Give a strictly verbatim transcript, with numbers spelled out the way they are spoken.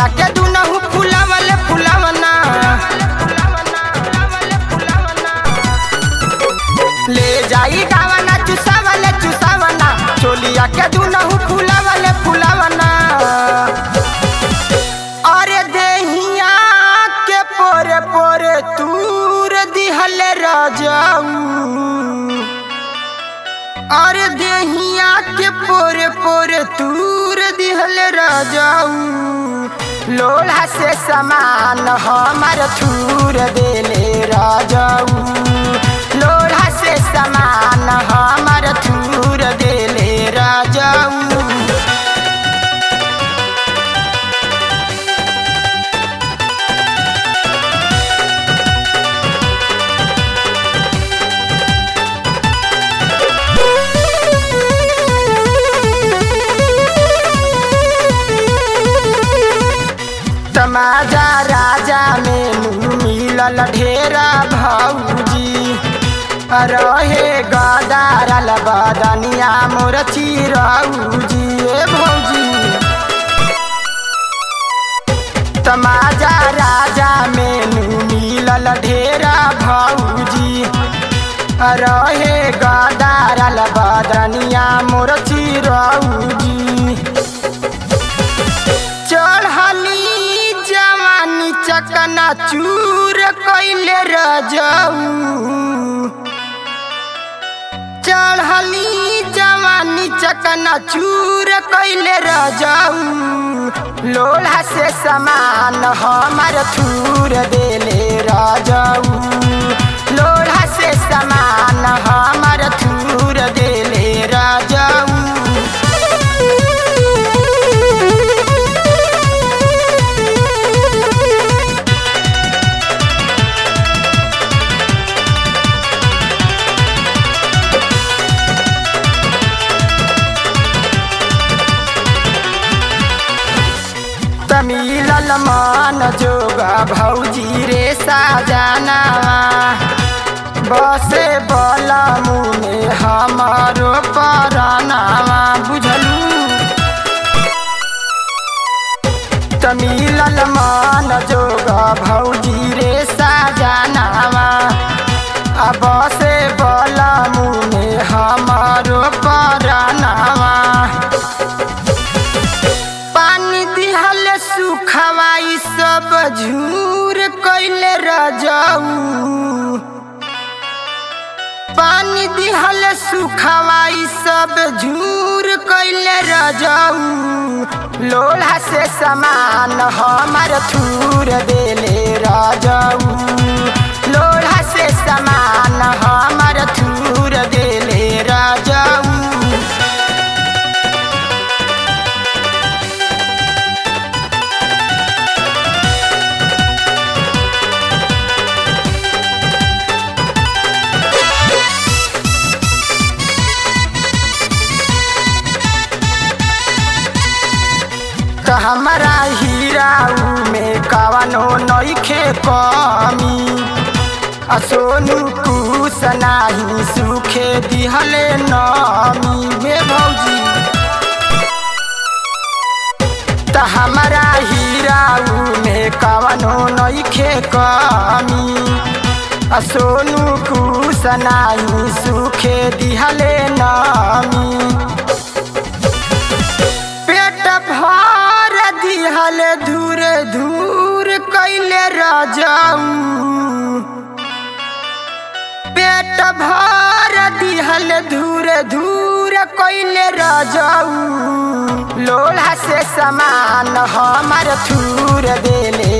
चोलिया के दुनहु फुलावले फुलावना ले जाई गावना चुसावले चुसावना चोलिया के दुनहु फुलावले फुलावना अरे देहिया के पोरे पोरे तूर दिहले राजाऊ अरे देहिया के पोरे पोरे तूर दिहले राजाऊ लोढ़ा से समान हमार थूर देले राजाऊ लोढ़ा से समान हमार थूर देले राजाऊ तमाजा राजा में मिलल ढेरा भौजी रहे गदारल बदनिया मोर चिरौजी ए भौजी तमाजा राजा में मिलल ढेरा भौजी रहे गदारल बदनिया मोर चिरौजी चढ़ली जवानी चकना चूर कैले राजाऊ चढ़ली जवानी चकना चूर कैले राजाऊ लोढ़ा से समान हमार थूर देले राजाऊ लोढ़ा से समान हमार थूर देले राजाऊ मिलल मान जोगा भौजी रे साजना बसे बला मुने हमारो परानावा बुझलू त मिलल मान जोगा भौजी रे साजनावा बसे बला मुने हमारो परानावा सुखवाई सब झूर कैले राजाऊ पानी दिहल सुखवाई सब झूर कैले राजाऊ लोढ़ा से समान हमार थूर देले राजाऊ लोढ़ा से समान हमार थूर देले राजाऊ हमारा हीराऊ में कवनो नइखे कमी सोनू कुछ नाही सुखे दिहले नमी में भौजी त हमारा हीराऊ में कवनो नइखे कमी सोनू कुछ नाही सुखे दिहले नमी पेट भर दिहल धूर धूर कैले राजाऊ पेट भर दिहल धूर धूर कैले राजाऊ लोढ़ा से समान हमार थूर देले